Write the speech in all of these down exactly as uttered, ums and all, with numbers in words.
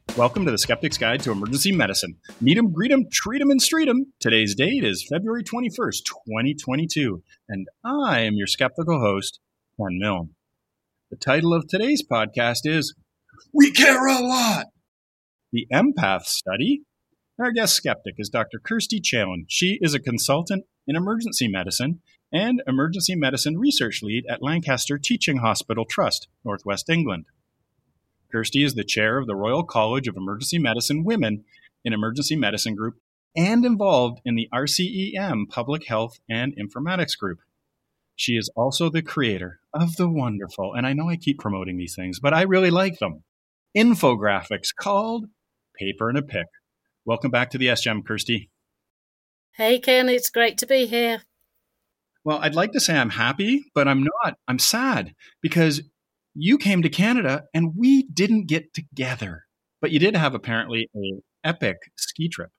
Welcome to the Skeptic's Guide to Emergency Medicine. Meet 'em, greet 'em, treat 'em, and street 'em. Today's date is February twenty-first, twenty twenty-two, and I am your skeptical host, Ken Milne. The title of today's podcast is We Care a Lot! The Empath Study. Our guest skeptic is Doctor Kirsty Challen. She is a consultant in emergency medicine and emergency medicine research lead at Lancaster Teaching Hospital Trust, Northwest England. Kirsty is the chair of the Royal College of Emergency Medicine Women in Emergency Medicine Group and involved in the R C E M Public Health and Informatics Group. She is also the creator of the wonderful, and I know I keep promoting these things, but I really like them, infographics called Paper and a Pick. Welcome back to the S G E M, Kirsty. Hey, Ken, it's great to be here. Well, I'd like to say I'm happy, but I'm not. I'm sad because you came to Canada and we didn't get together. But you did have apparently an epic ski trip.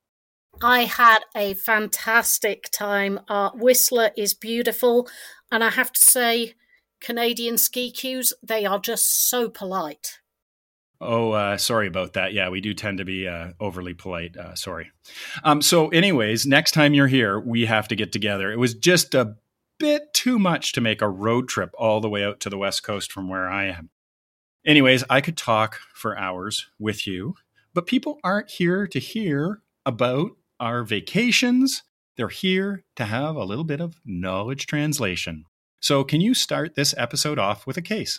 I had a fantastic time. Uh, Whistler is beautiful. And I have to say, Canadian ski queues, they are just so polite. Oh, uh, sorry about that. Yeah, we do tend to be uh, overly polite. Uh, sorry. Um, so anyways, next time you're here, we have to get together. It was just a bit too much to make a road trip all the way out to the West Coast from where I am. Anyways, I could talk for hours with you, but people aren't here to hear about our vacations. They're here to have a little bit of knowledge translation. So can you start this episode off with a case?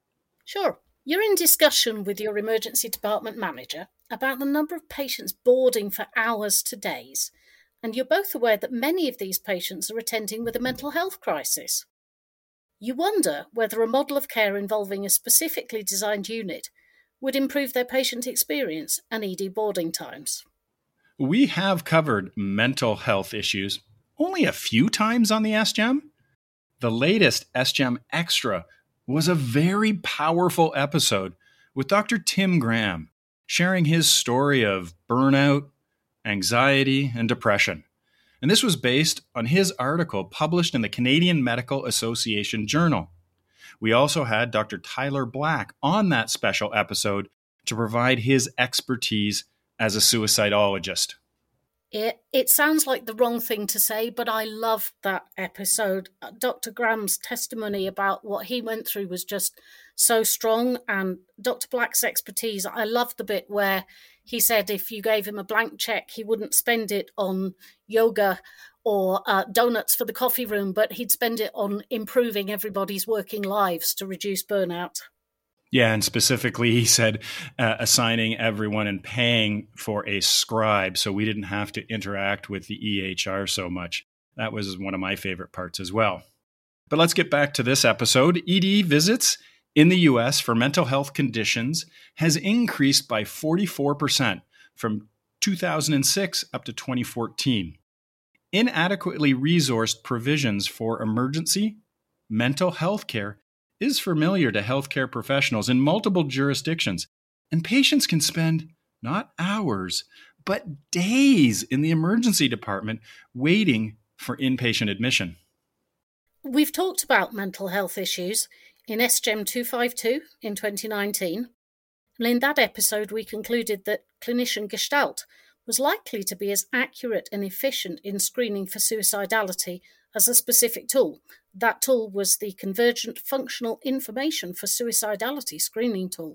Sure. You're in discussion with your emergency department manager about the number of patients boarding for hours to days, and you're both aware that many of these patients are attending with a mental health crisis. You wonder whether a model of care involving a specifically designed unit would improve their patient experience and E D boarding times. We have covered mental health issues only a few times on the S G E M. The latest S G E M Extra was a very powerful episode with Doctor Tim Graham sharing his story of burnout, anxiety, and depression. And this was based on his article published in the Canadian Medical Association Journal. We also had Doctor Tyler Black on that special episode to provide his expertise as a suicidologist. It, it sounds like the wrong thing to say, but I loved that episode. Doctor Graham's testimony about what he went through was just so strong, and Doctor Black's expertise, I loved the bit where he said if you gave him a blank check, he wouldn't spend it on yoga or uh, donuts for the coffee room, but he'd spend it on improving everybody's working lives to reduce burnout. Yeah, and specifically, he said uh, assigning everyone and paying for a scribe so we didn't have to interact with the E H R so much. That was one of my favorite parts as well. But let's get back to this episode. E D visits in the U S for mental health conditions has increased by forty-four percent from two thousand six up to twenty fourteen. Inadequately resourced provisions for emergency mental health care is familiar to healthcare professionals in multiple jurisdictions, and patients can spend not hours, but days in the emergency department waiting for inpatient admission. We've talked about mental health issues in S G E M two fifty-two in twenty nineteen, and in that episode we concluded that clinician Gestalt was likely to be as accurate and efficient in screening for suicidality as a specific tool. That tool was the Convergent Functional Information for Suicidality screening tool.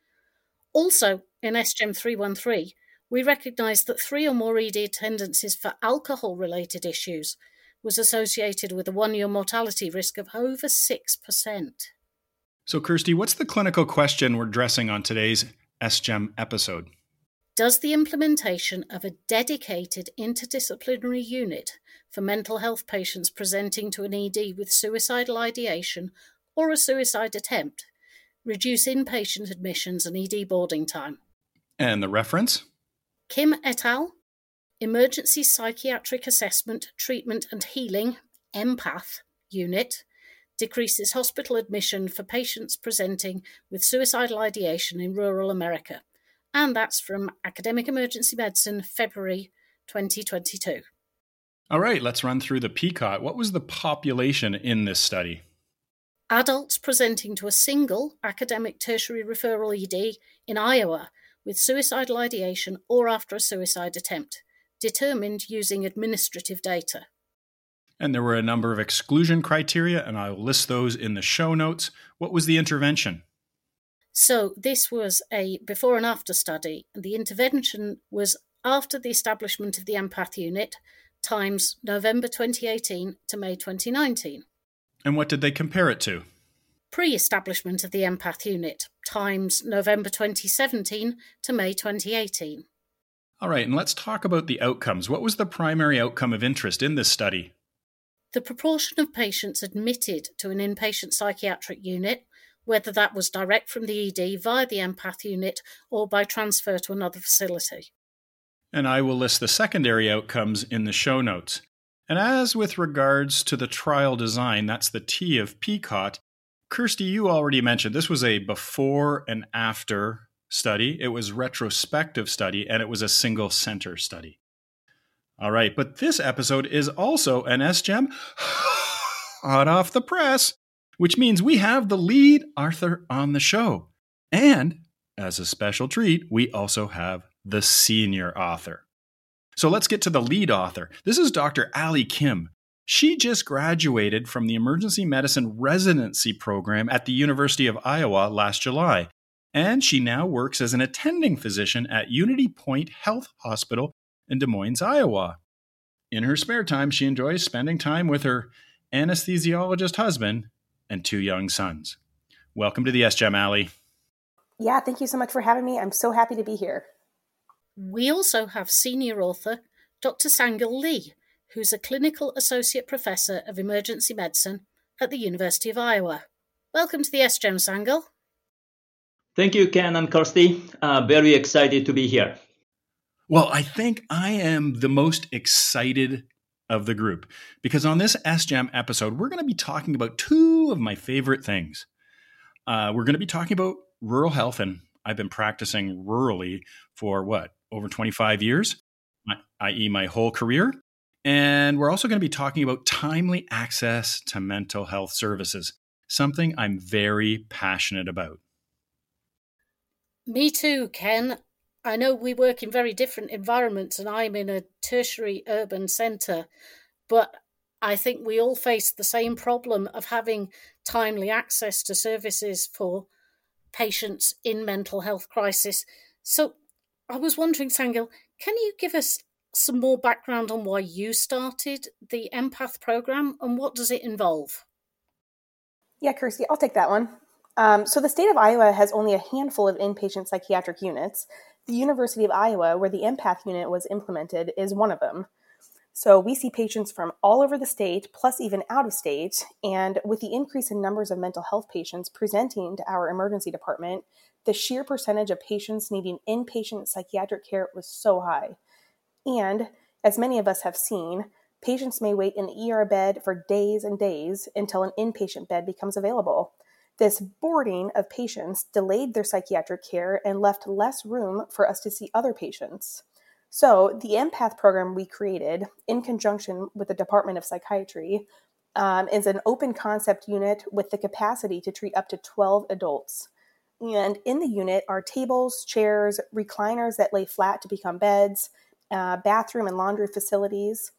Also, in S G E M three thirteen, we recognised that three or more E D attendances for alcohol-related issues was associated with a one-year mortality risk of over six percent. So, Kirsty, what's the clinical question we're addressing on today's S G E M episode? Does the implementation of a dedicated interdisciplinary unit for mental health patients presenting to an E D with suicidal ideation or a suicide attempt reduce inpatient admissions and E D boarding time? And the reference? Kim et al., Emergency Psychiatric Assessment, Treatment and Healing, EMPATH, unit, decreases hospital admission for patients presenting with suicidal ideation in rural America. And that's from Academic Emergency Medicine, February twenty twenty-two. All right, let's run through the P C O T. What was the population in this study? Adults presenting to a single academic tertiary referral E D in Iowa with suicidal ideation or after a suicide attempt, determined using administrative data. And there were a number of exclusion criteria, and I'll list those in the show notes. What was the intervention? So this was a before and after study. The intervention was after the establishment of the empath unit, times November twenty eighteen to May twenty nineteen. And what did they compare it to? Pre-establishment of the empath unit, times November twenty seventeen to May twenty eighteen. All right, and let's talk about the outcomes. What was the primary outcome of interest in this study? The proportion of patients admitted to an inpatient psychiatric unit, whether that was direct from the E D via the empath unit or by transfer to another facility. And I will list the secondary outcomes in the show notes. And as with regards to the trial design, that's the T of P C O T, Kirsty, you already mentioned this was a before and after study. It was retrospective study, and it was a single center study. All right, but this episode is also an S G E M hot off the press, which means we have the lead author on the show. And as a special treat, we also have the senior author. So let's get to the lead author. This is Doctor Ali Kim. She just graduated from the emergency medicine residency program at the University of Iowa last July, and she now works as an attending physician at Unity Point Health Hospital in Des Moines, Iowa. In her spare time, she enjoys spending time with her anesthesiologist husband and two young sons. Welcome to the S G E M, Ali. Yeah, thank you so much for having me. I'm so happy to be here. We also have senior author Doctor Sangil Lee, who's a clinical associate professor of emergency medicine at the University of Iowa. Welcome to the S G E M, Sangil. Thank you, Ken and Kirsty. Uh, very excited to be here. Well, I think I am the most excited of the group because on this S G E M episode, we're going to be talking about two of my favorite things. Uh, we're going to be talking about rural health, and I've been practicing rurally for what, over twenty-five years, that is my whole career. And we're also going to be talking about timely access to mental health services, something I'm very passionate about. Me too, Ken. I know we work in very different environments and I'm in a tertiary urban centre, but I think we all face the same problem of having timely access to services for patients in mental health crisis. So I was wondering, Sangil, can you give us some more background on why you started the empath program and what does it involve? Yeah, Kirsty, I'll take that one. Um, so the state of Iowa has only a handful of inpatient psychiatric units. The University of Iowa, where the empath unit was implemented, is one of them. So we see patients from all over the state, plus even out of state, and with the increase in numbers of mental health patients presenting to our emergency department, the sheer percentage of patients needing inpatient psychiatric care was so high. And, as many of us have seen, patients may wait in the E R bed for days and days until an inpatient bed becomes available. This boarding of patients delayed their psychiatric care and left less room for us to see other patients. So the empath program we created in conjunction with the Department of Psychiatry um, is an open concept unit with the capacity to treat up to twelve adults. And in the unit are tables, chairs, recliners that lay flat to become beds, uh, bathroom and laundry facilities.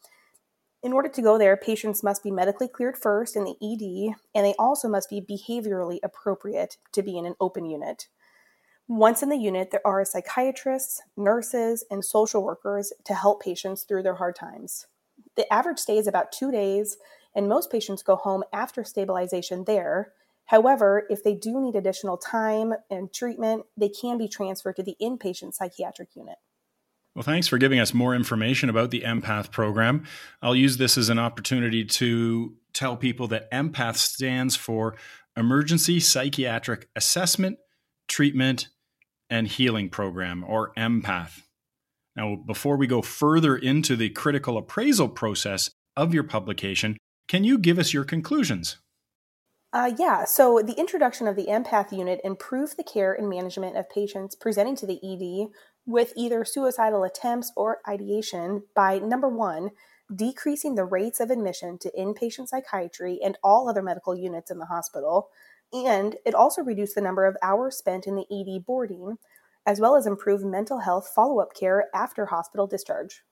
In order to go there, patients must be medically cleared first in the E D, and they also must be behaviorally appropriate to be in an open unit. Once in the unit, there are psychiatrists, nurses, and social workers to help patients through their hard times. The average stay is about two days, and most patients go home after stabilization there. However, if they do need additional time and treatment, they can be transferred to the inpatient psychiatric unit. Well, thanks for giving us more information about the empath program. I'll use this as an opportunity to tell people that empath stands for Emergency Psychiatric Assessment, Treatment, and Healing Program, or empath. Now, before we go further into the critical appraisal process of your publication, can you give us your conclusions? Uh, yeah, so the introduction of the empath unit improved the care and management of patients presenting to the E D with either suicidal attempts or ideation by, number one, decreasing the rates of admission to inpatient psychiatry and all other medical units in the hospital, and it also reduced the number of hours spent in the E D boarding, as well as improve mental health follow-up care after hospital discharge.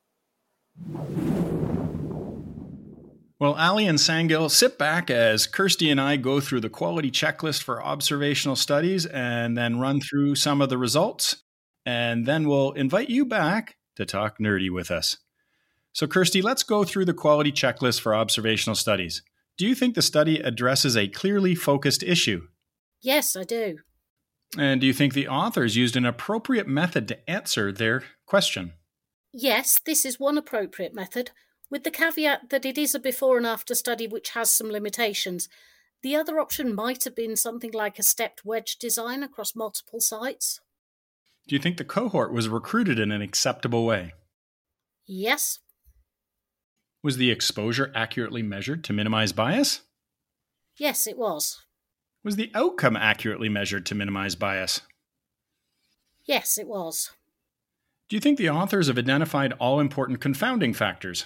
Well, Ali and Sangil, sit back as Kirsty and I go through the quality checklist for observational studies and then run through some of the results. And then we'll invite you back to talk nerdy with us. So, Kirsty, let's go through the quality checklist for observational studies. Do you think the study addresses a clearly focused issue? Yes, I do. And do you think the authors used an appropriate method to answer their question? Yes, this is one appropriate method, with the caveat that it is a before and after study which has some limitations. The other option might have been something like a stepped wedge design across multiple sites. Do you think the cohort was recruited in an acceptable way? Yes. Was the exposure accurately measured to minimize bias? Yes, it was. Was the outcome accurately measured to minimize bias? Yes, it was. Do you think the authors have identified all important confounding factors?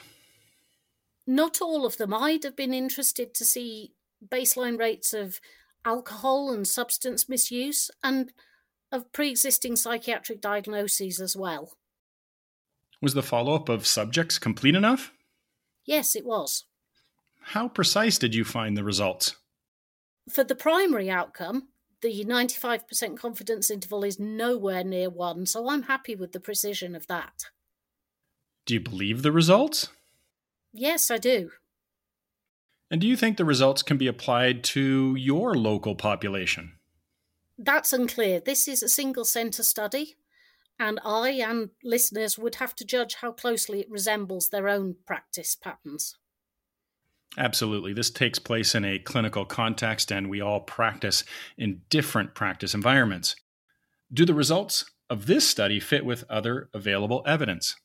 Not all of them. I'd have been interested to see baseline rates of alcohol and substance misuse and of pre-existing psychiatric diagnoses as well. Was the follow-up of subjects complete enough? Yes, it was. How precise did you find the results? For the primary outcome, the ninety-five percent confidence interval is nowhere near one, so I'm happy with the precision of that. Do you believe the results? Yes, I do. And do you think the results can be applied to your local population? That's unclear. This is a single centre study, and I and listeners would have to judge how closely it resembles their own practice patterns. Absolutely. This takes place in a clinical context, and we all practice in different practice environments. Do the results of this study fit with other available evidence?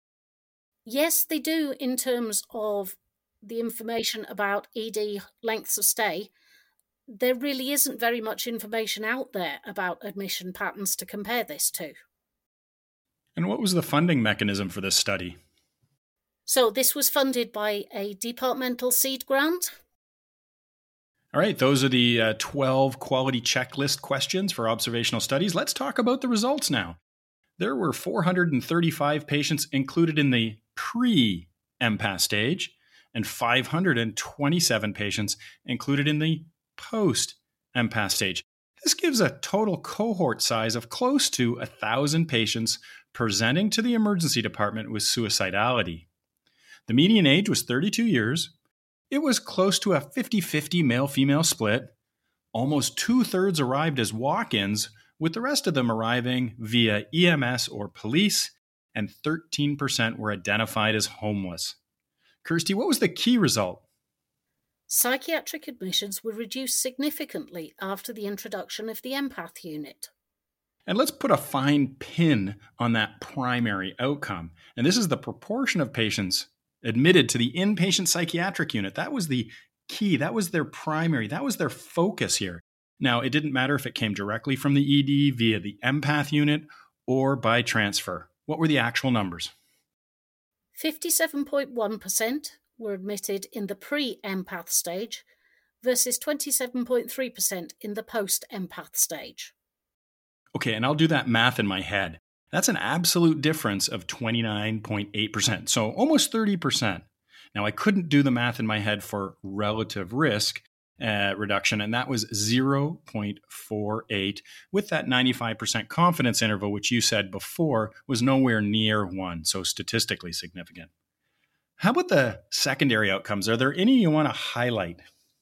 Yes, they do in terms of the information about E D lengths of stay. There really isn't very much information out there about admission patterns to compare this to. And what was the funding mechanism for this study? So this was funded by a departmental seed grant. All right, those are the uh, twelve quality checklist questions for observational studies. Let's talk about the results now. There were four hundred thirty-five patients included in the pre-empath stage and five hundred twenty-seven patients included in the post-empath stage. This gives a total cohort size of close to one thousand patients presenting to the emergency department with suicidality. The median age was thirty-two years. It was close to a fifty-fifty male-female split. Almost two-thirds arrived as walk-ins, with the rest of them arriving via E M S or police, and thirteen percent were identified as homeless. Kirsty, what was the key result? Psychiatric admissions were reduced significantly after the introduction of the empath unit. And let's put a fine pin on that primary outcome. And this is the proportion of patients admitted to the inpatient psychiatric unit. That was the key. That was their primary. That was their focus here. Now, it didn't matter if it came directly from the E D via the empath unit or by transfer. What were the actual numbers? fifty-seven point one percent were admitted in the pre-empath stage versus twenty-seven point three percent in the post-empath stage. Okay, and I'll do that math in my head. That's an absolute difference of twenty-nine point eight percent, so almost thirty percent. Now, I couldn't do the math in my head for relative risk uh, reduction, and that was zero point four eight with that ninety-five percent confidence interval, which you said before was nowhere near one, so statistically significant. How about the secondary outcomes? Are there any you want to highlight?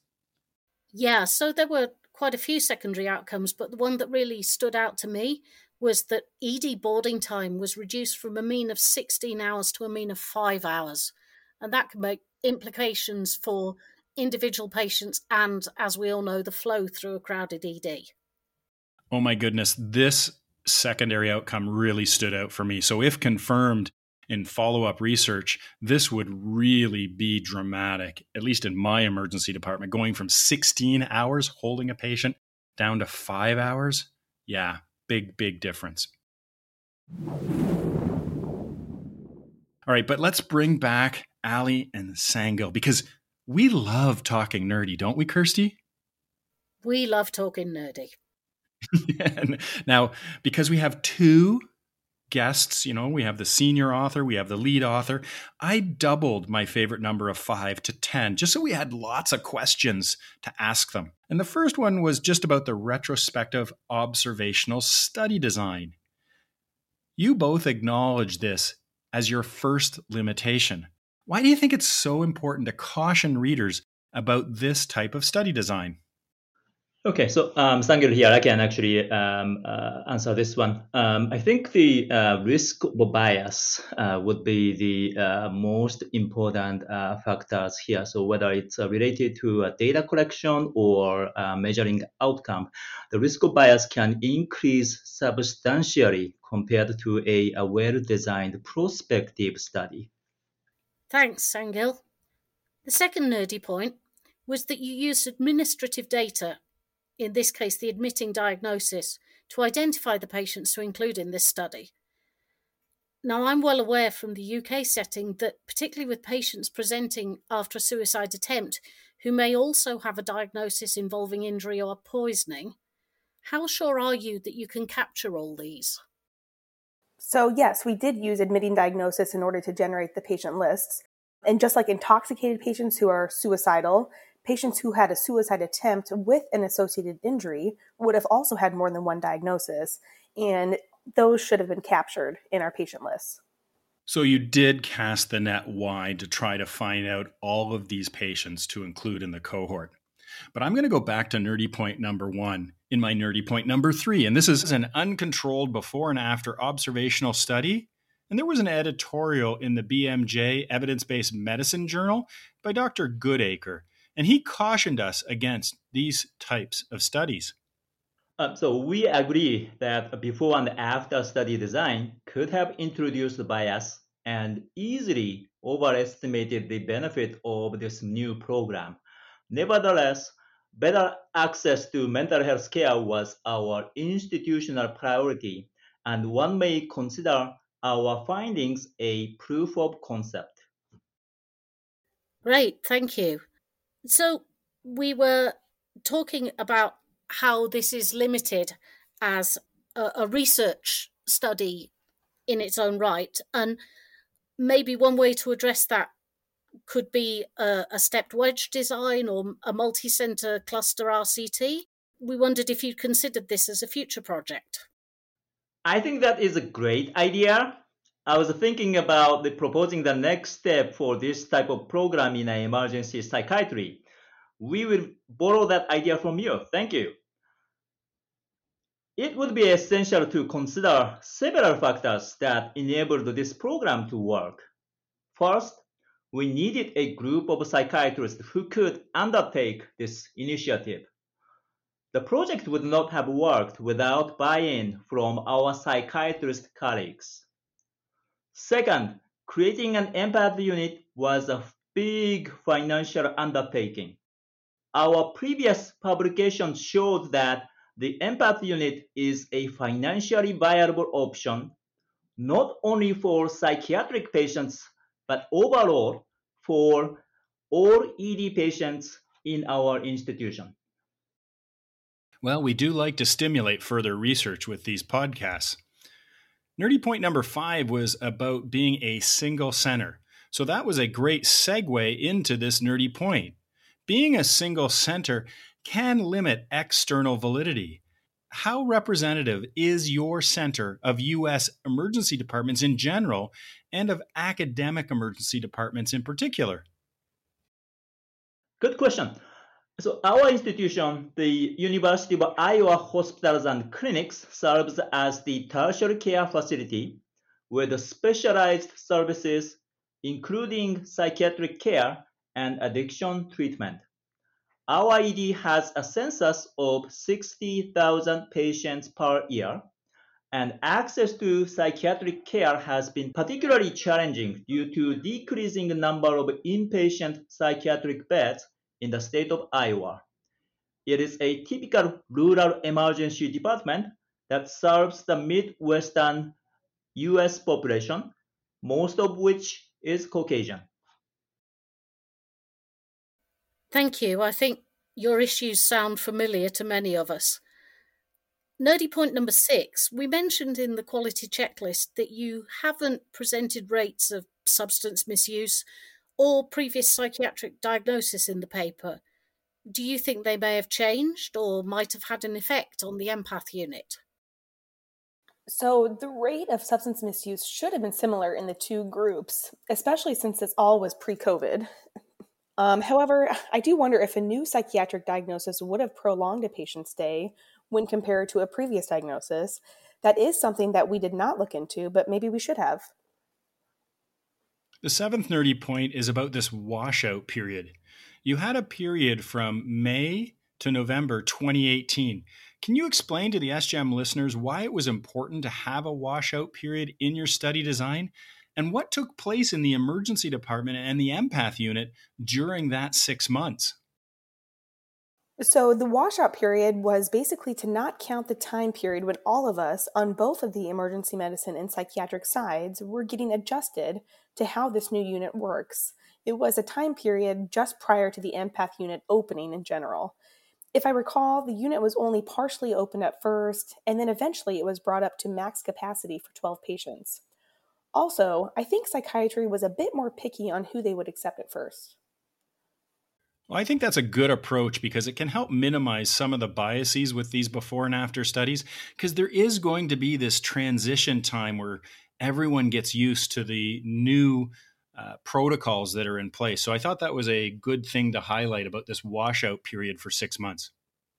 Yeah, so there were quite a few secondary outcomes, but the one that really stood out to me was that E D boarding time was reduced from a mean of sixteen hours to a mean of five hours. And that can make implications for individual patients and, as we all know, the flow through a crowded E D. Oh my goodness, this secondary outcome really stood out for me. So if confirmed in follow-up research, this would really be dramatic, at least in my emergency department, going from sixteen hours holding a patient down to five hours. Yeah, big, big difference. All right, but let's bring back Ali and Sangil because we love talking nerdy, don't we, Kirsty? We love talking nerdy. And now, because we have two guests, you know, we have the senior author, we have the lead author, I doubled my favorite number of five to ten, just so we had lots of questions to ask them. And the first one was just about the retrospective observational study design. You both acknowledge this as your first limitation. Why do you think it's so important to caution readers about this type of study design? Okay, so um, Sangil here, I can actually um, uh, answer this one. Um, I think the uh, risk bias uh, would be the uh, most important uh, factors here. So whether it's uh, related to uh, data collection or uh, measuring outcome, the risk bias can increase substantially compared to a, a well-designed prospective study. Thanks, Sangil. The second nerdy point was that you used administrative data, in this case the admitting diagnosis, to identify the patients to include in this study. Now, I'm well aware from the U K setting that, particularly with patients presenting after a suicide attempt who may also have a diagnosis involving injury or poisoning, how sure are you that you can capture all these? So yes, we did use admitting diagnosis in order to generate the patient lists. And just like intoxicated patients who are suicidal, patients who had a suicide attempt with an associated injury would have also had more than one diagnosis, and those should have been captured in our patient lists. So you did cast the net wide to try to find out all of these patients to include in the cohort. But I'm going to go back to nerdy point number one in my nerdy point number three. And this is an uncontrolled before and after observational study. And there was an editorial in the B M J Evidence-Based Medicine Journal by Doctor Goodacre. And he cautioned us against these types of studies. Uh, so we agree that before and after study design could have introduced bias and easily overestimated the benefit of this new program. Nevertheless, better access to mental health care was our institutional priority, and one may consider our findings a proof of concept. Great, thank you. So we were talking about how this is limited as a, a research study in its own right, and maybe one way to address that could be a, a stepped wedge design or a multi-centre cluster R C T. We wondered if you'd considered this as a future project. I think that is a great idea. I was thinking about the proposing the next step for this type of program in emergency psychiatry. We will borrow that idea from you. Thank you. It would be essential to consider several factors that enabled this program to work. First, we needed a group of psychiatrists who could undertake this initiative. The project would not have worked without buy-in from our psychiatrist colleagues. Second, creating an empath unit was a big financial undertaking. Our previous publication showed that the empath unit is a financially viable option, not only for psychiatric patients, but overall for all E D patients in our institution. Well, we do like to stimulate further research with these podcasts. Nerdy point number five was about being a single center. So that was a great segue into this nerdy point. Being a single center can limit external validity. How representative is your center of U S emergency departments in general and of academic emergency departments in particular? Good question. So our institution, the University of Iowa Hospitals and Clinics, serves as the tertiary care facility with specialized services, including psychiatric care and addiction treatment. Our E D has a census of sixty thousand patients per year, and access to psychiatric care has been particularly challenging due to decreasing number of inpatient psychiatric beds in the state of Iowa. It is a typical rural emergency department that serves the Midwestern U S population, most of which is Caucasian. Thank you. I think your issues sound familiar to many of us. Nerdy point number six, we mentioned in the quality checklist that you haven't presented rates of substance misuse or previous psychiatric diagnosis in the paper. Do you think they may have changed or might have had an effect on the empath unit? So the rate of substance misuse should have been similar in the two groups, especially since this all was pre-COVID. Um, however, I do wonder if a new psychiatric diagnosis would have prolonged a patient's stay when compared to a previous diagnosis. That is something that we did not look into, but maybe we should have. The seventh nerdy point is about this washout period. You had a period from May to November twenty eighteen. Can you explain to the S G E M listeners why it was important to have a washout period in your study design? And what took place in the emergency department and the empath unit during that six months? So the washout period was basically to not count the time period when all of us on both of the emergency medicine and psychiatric sides were getting adjusted to how this new unit works. It was a time period just prior to the empath unit opening in general. If I recall, the unit was only partially opened at first, and then eventually it was brought up to max capacity for twelve patients. Also, I think psychiatry was a bit more picky on who they would accept at first. Well, I think that's a good approach because it can help minimize some of the biases with these before and after studies, because there is going to be this transition time where everyone gets used to the new uh, protocols that are in place. So I thought that was a good thing to highlight about this washout period for six months.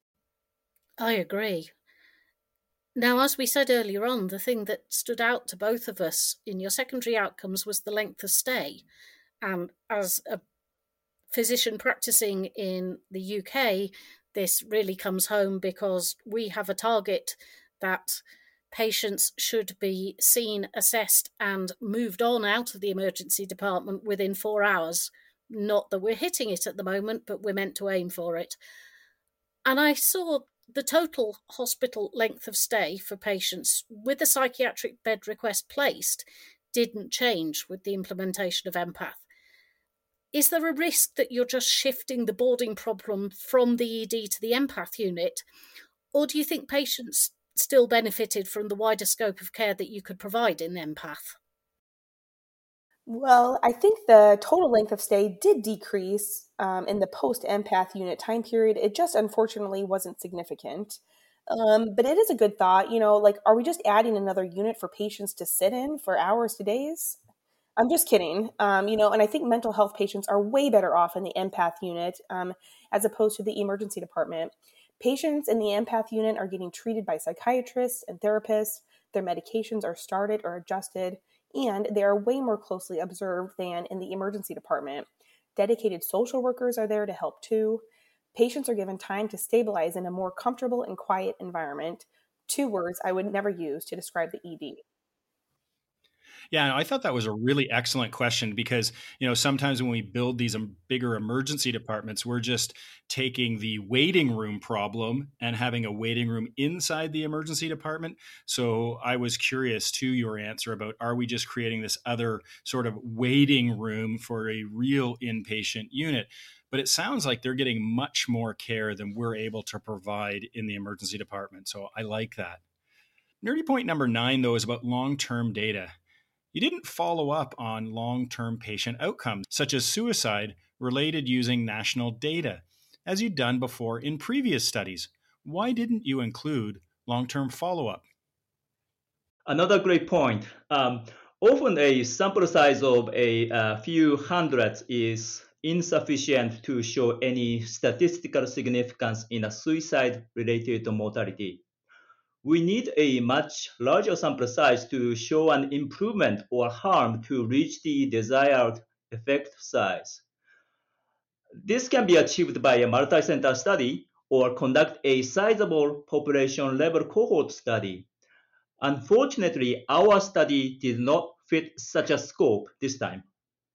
I agree. Now, as we said earlier on, the thing that stood out to both of us in your secondary outcomes was the length of stay. And as a physician practicing in the U K, this really comes home because we have a target that patients should be seen, assessed, and moved on out of the emergency department within four hours. Not that we're hitting it at the moment, but we're meant to aim for it. And I saw the total hospital length of stay for patients with a psychiatric bed request placed didn't change with the implementation of empath. Is there a risk that you're just shifting the boarding problem from the E D to the empath unit? Or do you think patients still benefited from the wider scope of care that you could provide in empath? Well, I think the total length of stay did decrease um, in the post-empath unit time period. It just unfortunately wasn't significant. Um, but it is a good thought, you know, like, are we just adding another unit for patients to sit in for hours to days? I'm just kidding. Um, you know, and I think mental health patients are way better off in the empath unit um, as opposed to the emergency department. Patients in the empath unit are getting treated by psychiatrists and therapists. Their medications are started or adjusted, and they are way more closely observed than in the emergency department. Dedicated social workers are there to help too. Patients are given time to stabilize in a more comfortable and quiet environment. Two words I would never use to describe the E D. Yeah, I thought that was a really excellent question because, you know, sometimes when we build these bigger emergency departments, we're just taking the waiting room problem and having a waiting room inside the emergency department. So I was curious to your answer about, are we just creating this other sort of waiting room for a real inpatient unit? But it sounds like they're getting much more care than we're able to provide in the emergency department. So I like that. Nerdy point number nine, though, is about long-term data. You didn't follow up on long-term patient outcomes, such as suicide, related using national data, as you'd done before in previous studies. Why didn't you include long-term follow-up? Another great point. Um, often a sample size of a uh, few hundreds is insufficient to show any statistical significance in a suicide-related mortality. We need a much larger sample size to show an improvement or harm to reach the desired effect size. This can be achieved by a multi-center study or conduct a sizable population-level cohort study. Unfortunately, our study did not fit such a scope this time.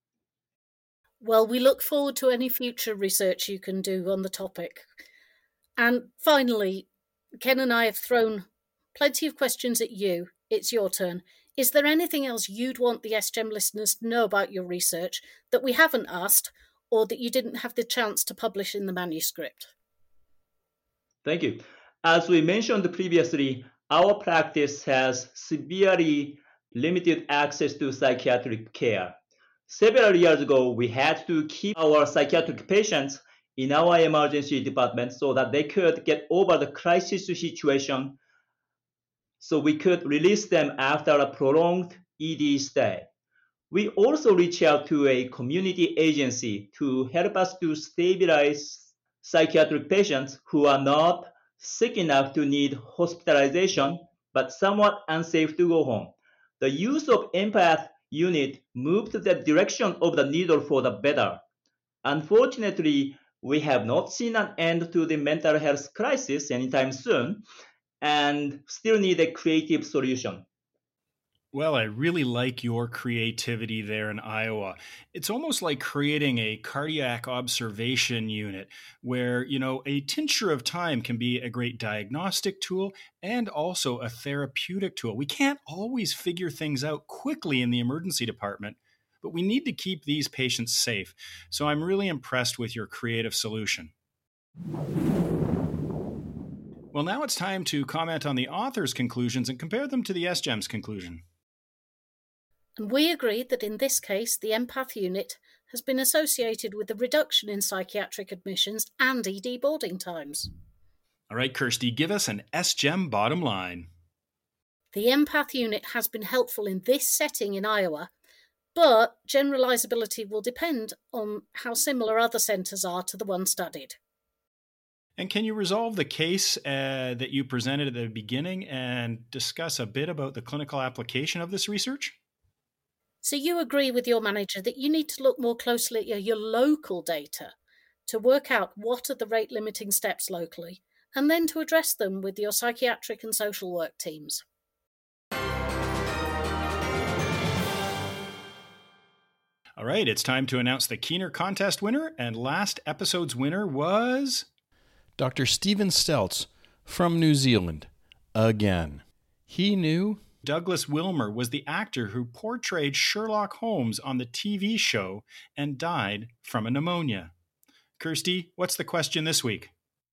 Well, we look forward to any future research you can do on the topic. And finally, Ken and I have thrown plenty of questions at you. It's your turn. Is there anything else you'd want the S G E M listeners to know about your research that we haven't asked or that you didn't have the chance to publish in the manuscript? Thank you. as we mentioned previously, our practice has severely limited access to psychiatric care. Several years ago, we had to keep our psychiatric patients in our emergency department so that they could get over the crisis situation, so we could release them after a prolonged E D stay. We also reach out to a community agency to help us to stabilize psychiatric patients who are not sick enough to need hospitalization, but somewhat unsafe to go home. The use of empath unit moved the direction of the needle for the better. Unfortunately, we have not seen an end to the mental health crisis anytime soon, and still need a creative solution. Well, I really like your creativity there in Iowa. It's almost like creating a cardiac observation unit where, you know, a tincture of time can be a great diagnostic tool and also a therapeutic tool. We can't always figure things out quickly in the emergency department, but we need to keep these patients safe. So I'm really impressed with your creative solution. Well, now it's time to comment on the author's conclusions and compare them to the S G E M's conclusion. And we agreed that in this case, the empath unit has been associated with a reduction in psychiatric admissions and E D boarding times. All right, Kirsty, give us an S G E M bottom line. The empath unit has been helpful in this setting in Iowa, but generalizability will depend on how similar other centres are to the one studied. And can you resolve the case uh, that you presented at the beginning and discuss a bit about the clinical application of this research? So you agree with your manager that you need to look more closely at your local data to work out what are the rate limiting steps locally, and then to address them with your psychiatric and social work teams. All right, it's time to announce the Keener contest winner, and last episode's winner was Doctor Stephen Stelz from New Zealand, again. He knew Douglas Wilmer was the actor who portrayed Sherlock Holmes on the T V show and died from a pneumonia. Kirsty, what's the question this week?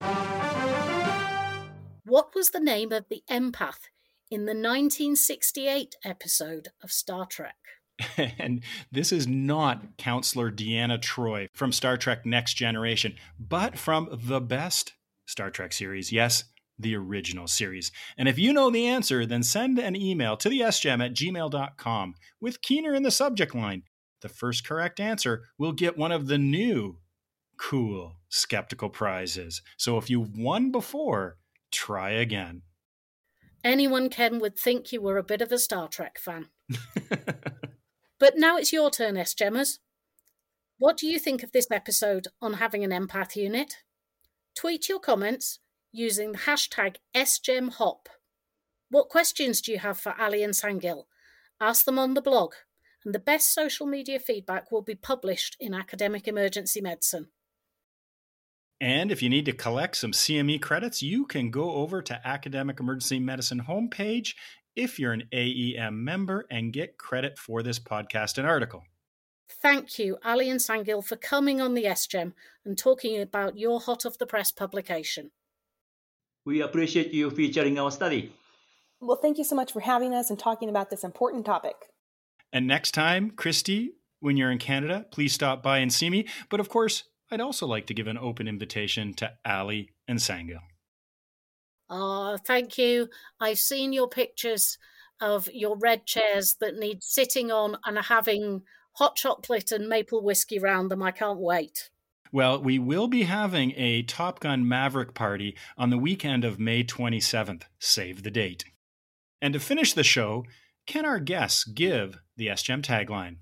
What was the name of the empath in the nineteen sixty-eight episode of Star Trek? And this is not Counselor Deanna Troi from Star Trek Next Generation, but from the best Star Trek series. Yes, the original series. And if you know the answer, then send an email to the S G E M at gmail dot com with Keener in the subject line. The first correct answer will get one of the new cool skeptical prizes. So if you've won before, try again. Anyone, Ken, would think you were a bit of a Star Trek fan. But now it's your turn, S G E Mers. What do you think of this episode on having an empath unit? Tweet your comments using the hashtag S G E M Hop. What questions do you have for Ali and Sangil? Ask them on the blog, and the best social media feedback will be published in Academic Emergency Medicine. And if you need to collect some C M E credits, you can go over to Academic Emergency Medicine homepage if you're an A E M member and get credit for this podcast and article. Thank you, Ali and Sangil, for coming on the S G E M and talking about your hot-off-the-press publication. We appreciate you featuring our study. Well, thank you so much for having us and talking about this important topic. And next time, Christy, when you're in Canada, please stop by and see me. But of course, I'd also like to give an open invitation to Ali and Sangil. Oh, thank you. I've seen your pictures of your red chairs that need sitting on and having hot chocolate and maple whiskey round them. I can't wait. Well, we will be having a Top Gun Maverick party on the weekend of May twenty-seventh. Save the date. And to finish the show, can our guests give the S G E M tagline?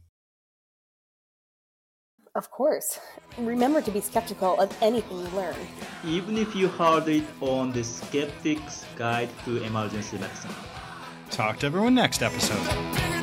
Of course. Remember to be skeptical of anything you learn. Even if you heard it on the Skeptic's Guide to Emergency Medicine. Talk to everyone next episode.